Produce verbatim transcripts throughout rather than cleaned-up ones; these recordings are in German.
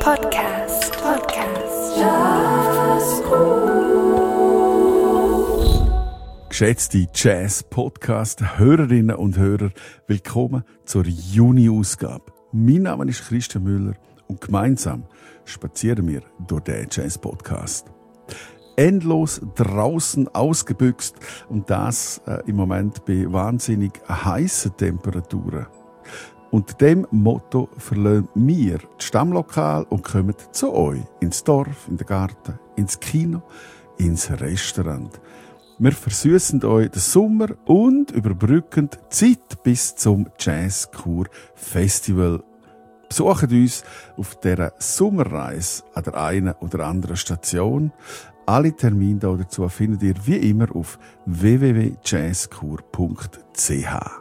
Podcast. Podcast. Jazzcool. Geschätzte Jazz-Podcast-Hörerinnen und Hörer, willkommen zur Juni-Ausgabe. Mein Name ist Christian Müller und gemeinsam spazieren wir durch den Jazz-Podcast. Endlos draußen ausgebüxt und das äh, im Moment bei wahnsinnig heißen Temperaturen. Unter dem Motto verlassen wir das Stammlokal und kommen zu euch ins Dorf, in den Garten, ins Kino, ins Restaurant. Wir versüßen euch den Sommer und überbrücken die Zeit bis zum Jazzkur Festival. Besucht uns auf dieser Sommerreise an der einen oder anderen Station. Alle Termine dazu findet ihr wie immer auf w w w punkt jazzkur punkt c h.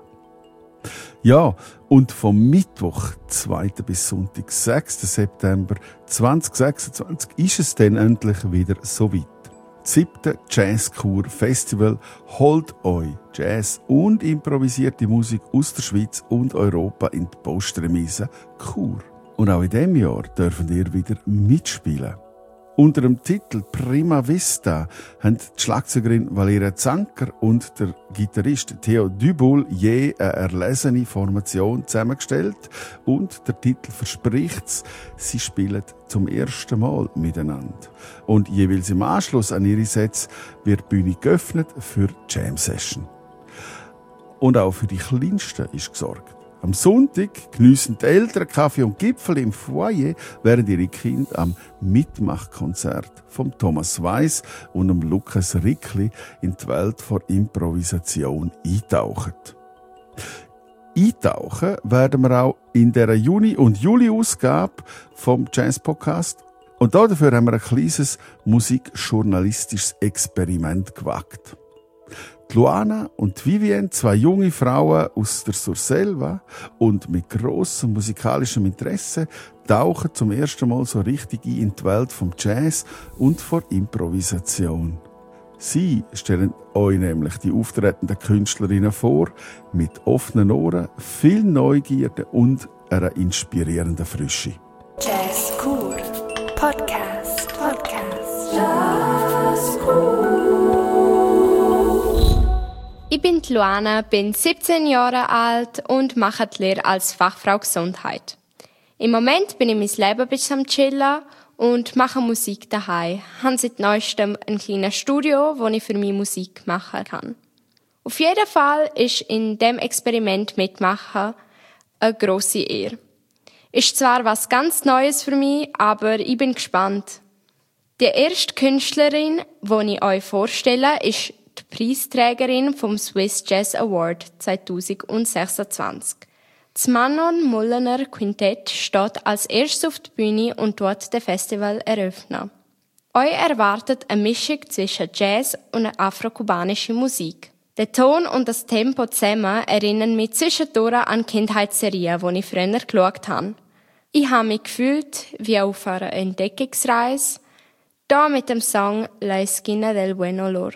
Ja, und vom Mittwoch, zweiten bis Sonntag, sechsten September zweitausendsechsundzwanzig, ist es dann endlich wieder soweit. Das siebte Jazzkur Festival holt euch Jazz und improvisierte Musik aus der Schweiz und Europa in die Postremise Chur. Und auch in diesem Jahr dürfen ihr wieder mitspielen. Unter dem Titel Prima Vista haben die Schlagzeugerin Valeria Zanker und der Gitarrist Theo Duboul je eine erlesene Formation zusammengestellt und der Titel verspricht's, sie spielen zum ersten Mal miteinander. Und jeweils im Anschluss an ihre Sets wird die Bühne geöffnet für die Jam Session. Und auch für die Kleinsten ist gesorgt. Am Sonntag geniessen die Eltern Kaffee und Gipfel im Foyer, während ihre Kinder am Mitmachkonzert von Thomas Weiss und dem Lukas Rickli in die Welt der Improvisation eintauchen. Eintauchen werden wir auch in der Juni- und Juli-Ausgabe vom Jazz-Podcast. Und dafür haben wir ein kleines musikjournalistisches Experiment gewagt. Die Luana und Vivienne, zwei junge Frauen aus der Surselva und mit grossem musikalischem Interesse, tauchen zum ersten Mal so richtig ein in die Welt vom Jazz und von Improvisation. Sie stellen euch nämlich die auftretenden Künstlerinnen vor, mit offenen Ohren, viel Neugierde und einer inspirierenden Frische. Jazzcool. Podcast. Podcast. Jazzcool. Ich bin Luana, bin siebzehn Jahre alt und mache die Lehre als Fachfrau Gesundheit. Im Moment bin ich mein Leben bis am Chillen und mache Musik daheim. Ich habe seit neuestem ein kleines Studio, wo ich für mich Musik machen kann. Auf jeden Fall ist in dem Experiment mitmachen eine grosse Ehre. Ist zwar was ganz Neues für mich, aber ich bin gespannt. Die erste Künstlerin, die ich euch vorstelle, ist die Preisträgerin vom Swiss Jazz Award zwanzig sechsundzwanzig. Das Manon Mullener Quintett steht als erstes auf der Bühne und dort das Festival eröffnen. Euch erwartet eine Mischung zwischen Jazz und afro-kubanischer Musik. Der Ton und das Tempo zusammen erinnern mich zwischendurch an Kindheitsserien, die ich früher geschaut habe. Ich habe mich gefühlt wie auf einer Entdeckungsreise, da mit dem Song La Esquina del Buen Olor.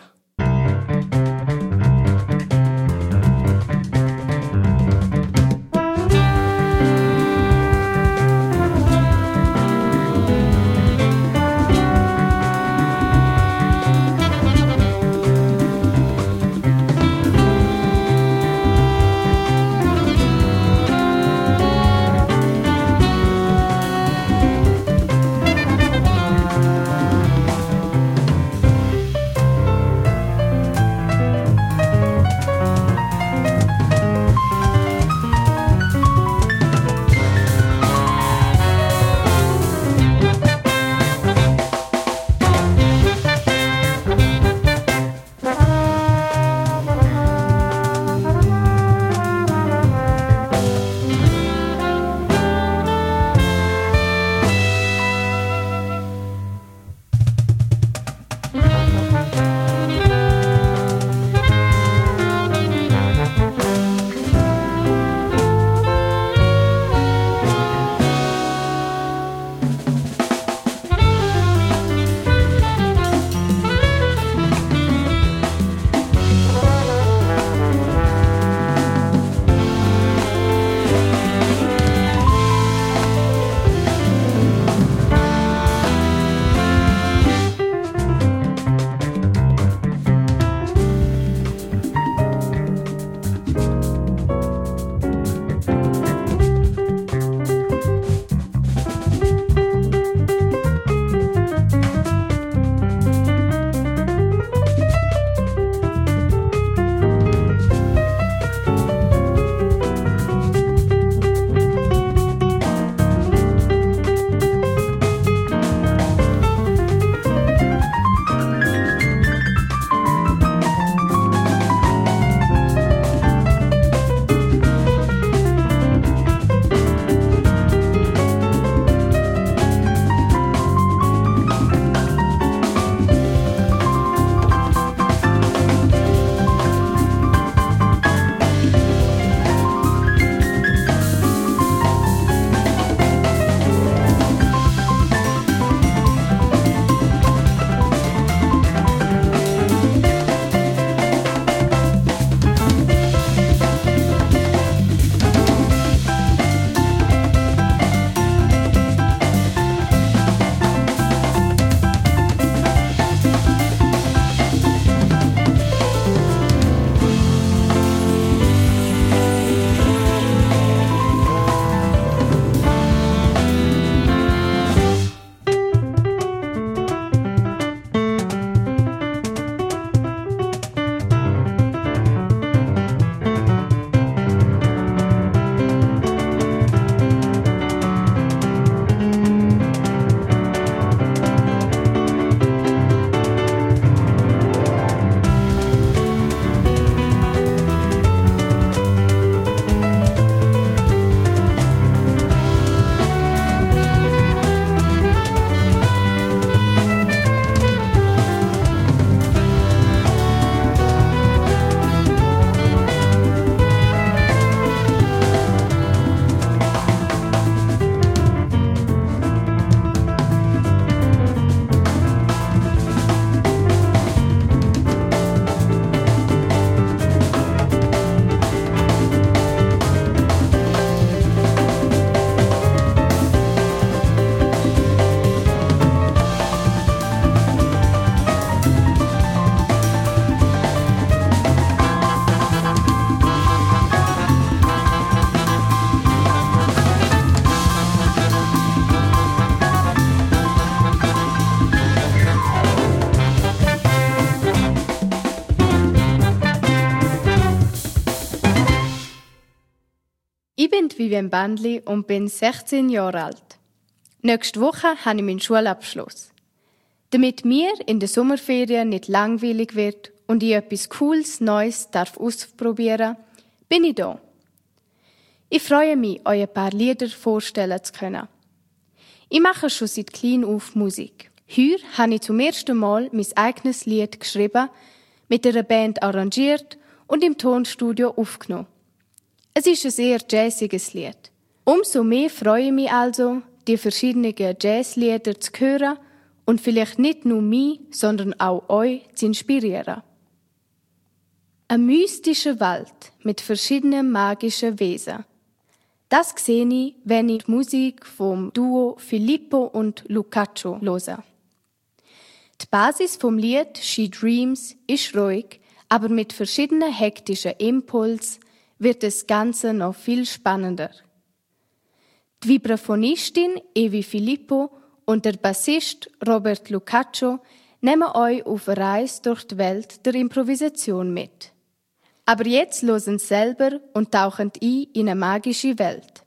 bin Vivian Bandli und bin sechzehn Jahre alt. Nächste Woche habe ich meinen Schulabschluss. Damit mir in der Sommerferien nicht langweilig wird und ich etwas Cooles, Neues darf ausprobieren, bin ich da. Ich freue mich, euch ein paar Lieder vorstellen zu können. Ich mache schon seit klein auf Musik. Hier habe ich zum ersten Mal mein eigenes Lied geschrieben, mit einer Band arrangiert und im Tonstudio aufgenommen. Es ist ein sehr jazziges Lied. Umso mehr freue ich mich also, die verschiedenen Jazzlieder zu hören und vielleicht nicht nur mich, sondern auch euch zu inspirieren. Eine mystische Welt mit verschiedenen magischen Wesen. Das sehe ich, wenn ich die Musik vom Duo Filippo und Lucaccio höre. Die Basis vom Lied «She Dreams» ist ruhig, aber mit verschiedenen hektischen Impulsen wird das Ganze noch viel spannender. Die Vibraphonistin Evi Filippo und der Bassist Robert Lucaccio nehmen euch auf eine Reise durch die Welt der Improvisation mit. Aber jetzt hören sie selber und tauchen ein in eine magische Welt.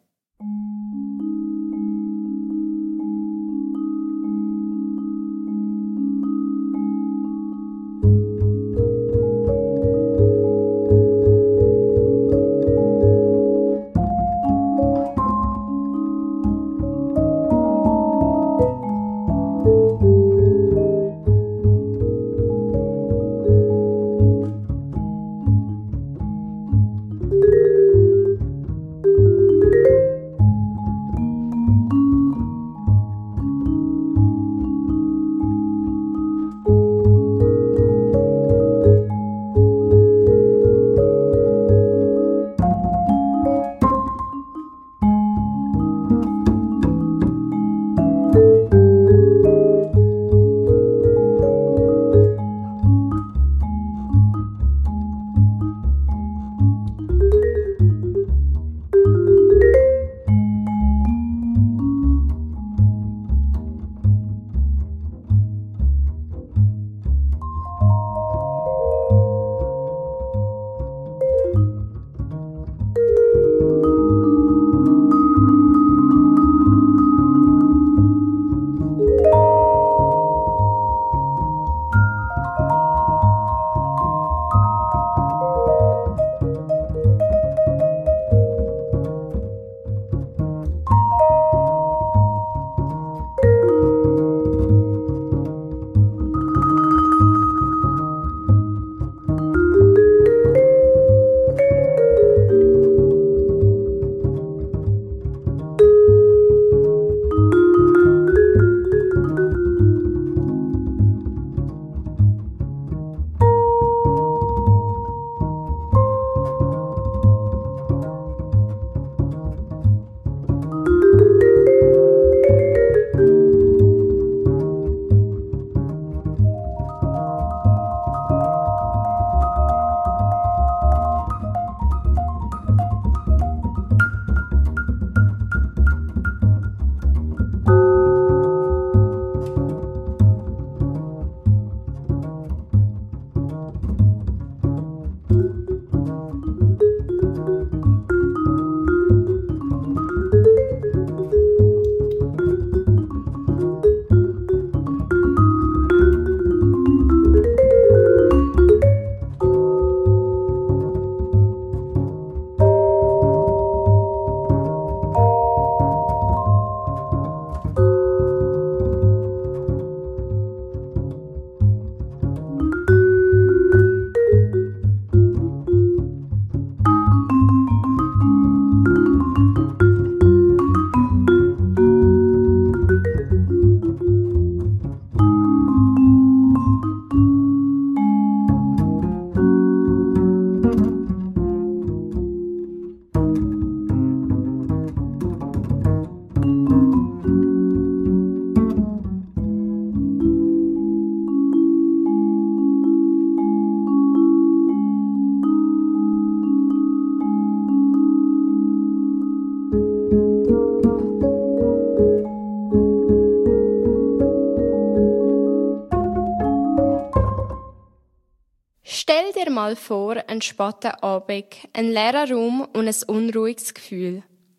Stell dir mal vor, einen späten Abend, ein leerer Raum und ein unruhiges Gefühl.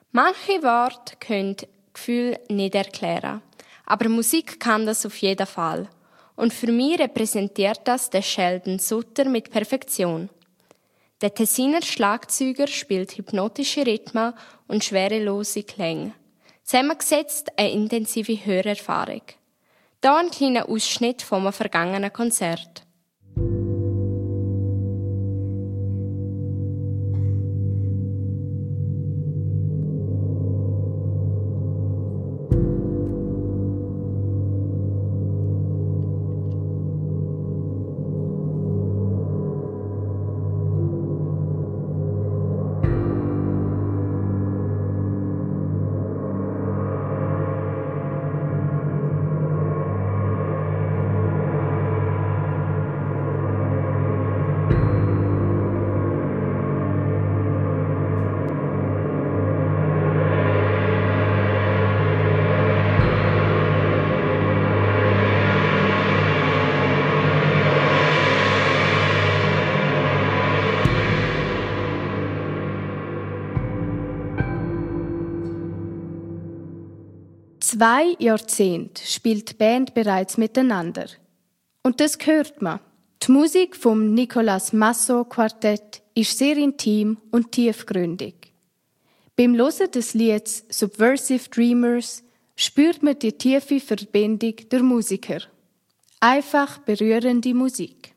Manche Worte können Gefühl nicht erklären, aber Musik kann das auf jeden Fall. Und für mich repräsentiert das den Sheldon Sutter mit Perfektion. Der Tessiner Schlagzeuger spielt hypnotische Rhythmen und schwerelose Klänge. Zusammengesetzt eine intensive Hörerfahrung. Hier ein kleiner Ausschnitt von einem vergangenen Konzert. Zwei Jahrzehnte spielt die Band bereits miteinander. Und das hört man. Die Musik vom Nicolas Masso Quartett ist sehr intim und tiefgründig. Beim Hören des Lieds Subversive Dreamers spürt man die tiefe Verbindung der Musiker. Einfach berührende Musik.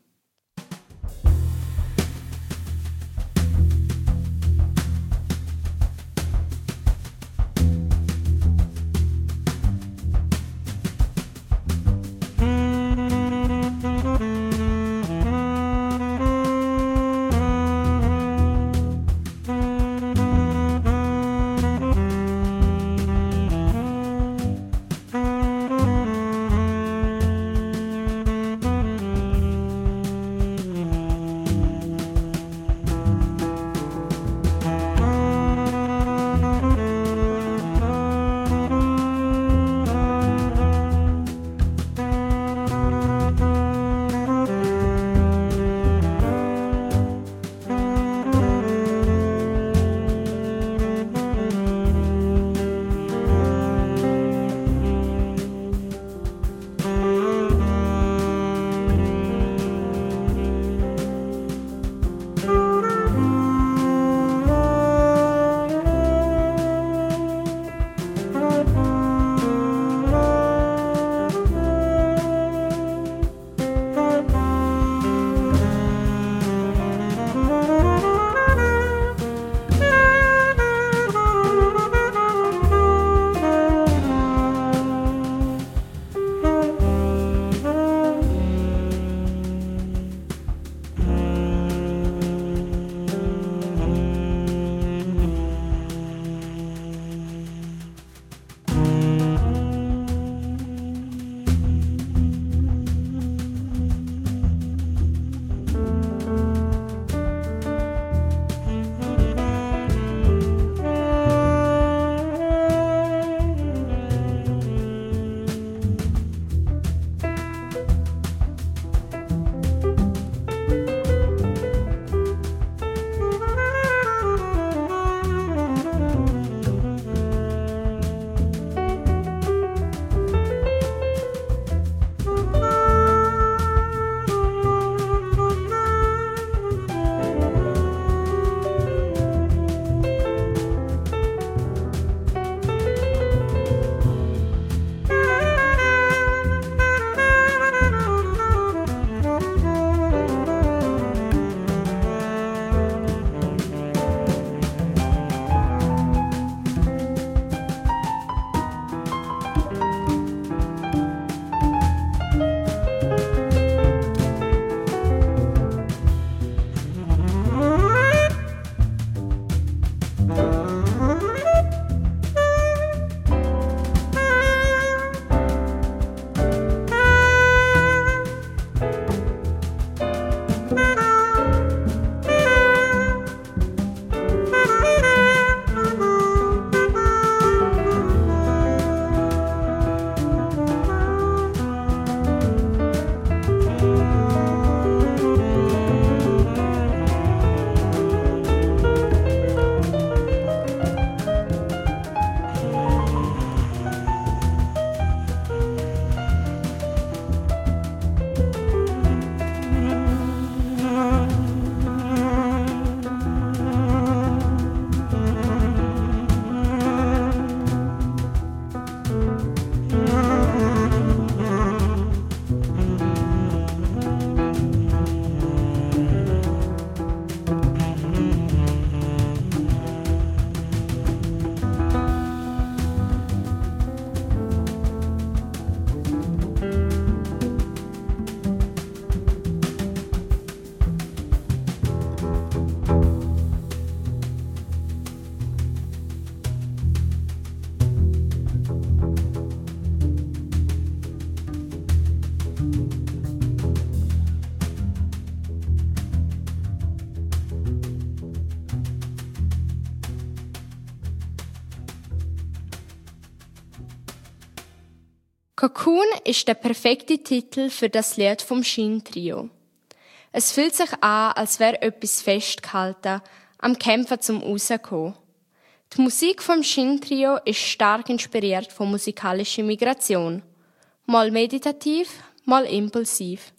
Cocoon ist der perfekte Titel für das Lied vom Shin-Trio. Es fühlt sich an, als wäre etwas festgehalten, am Kämpfen zum Rauskommen. Die Musik vom Shin-Trio ist stark inspiriert von musikalischer Migration. Mal meditativ, mal impulsiv.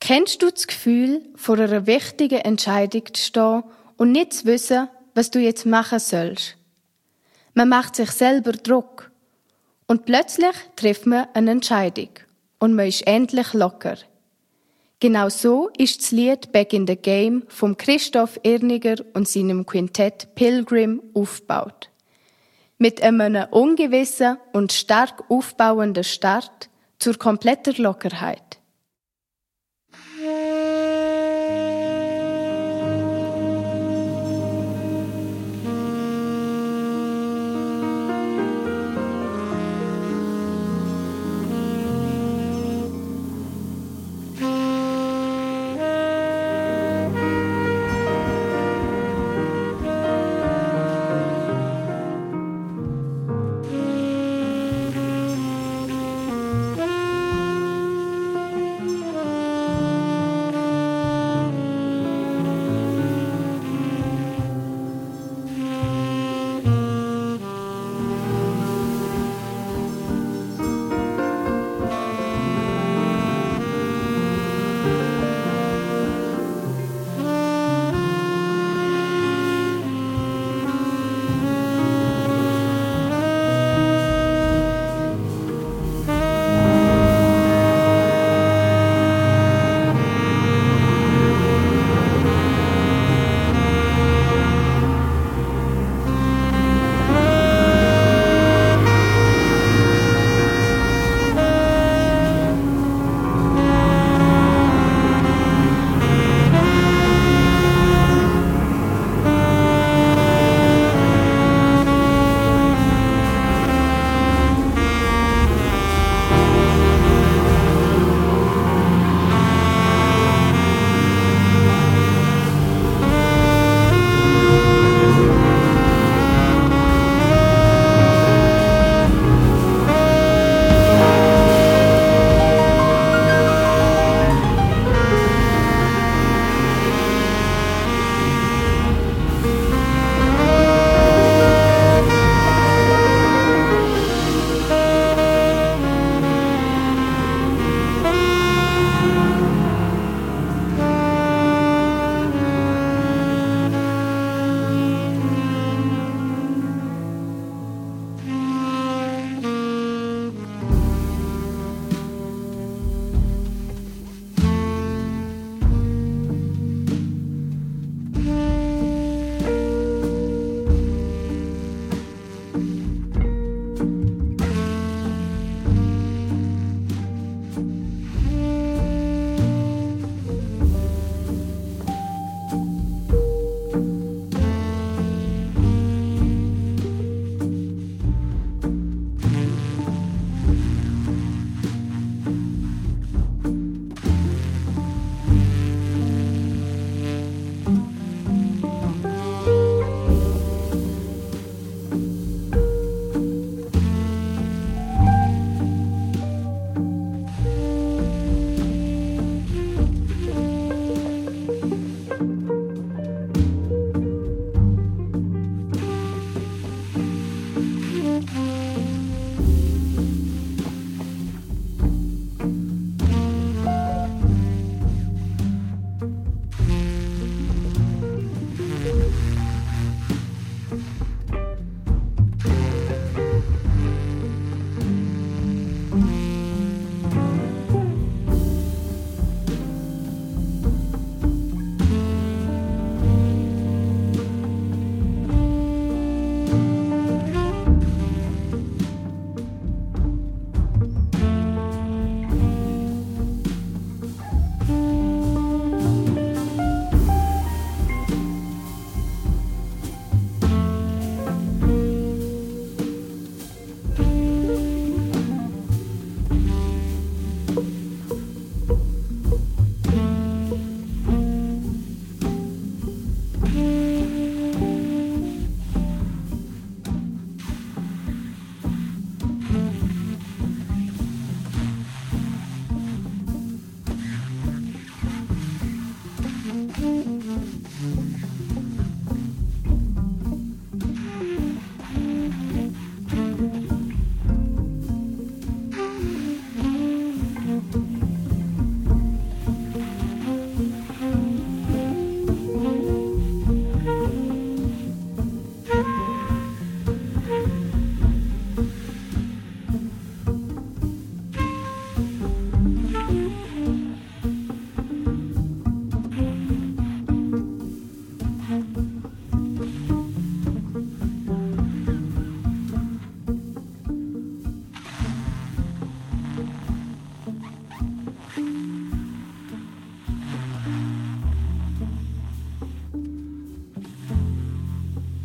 Kennst du das Gefühl, vor einer wichtigen Entscheidung zu stehen und nicht zu wissen, was du jetzt machen sollst? Man macht sich selber Druck. Und plötzlich trifft man eine Entscheidung. Und man ist endlich locker. Genau so ist das Lied «Back in the Game» von Christoph Irniger und seinem Quintett Pilgrim aufgebaut. Mit einem ungewissen und stark aufbauenden Start zur kompletter Lockerheit.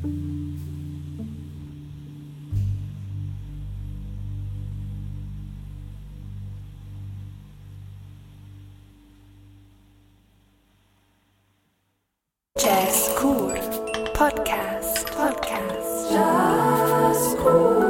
Jazzkur Podcast. Podcast. Jazzkur.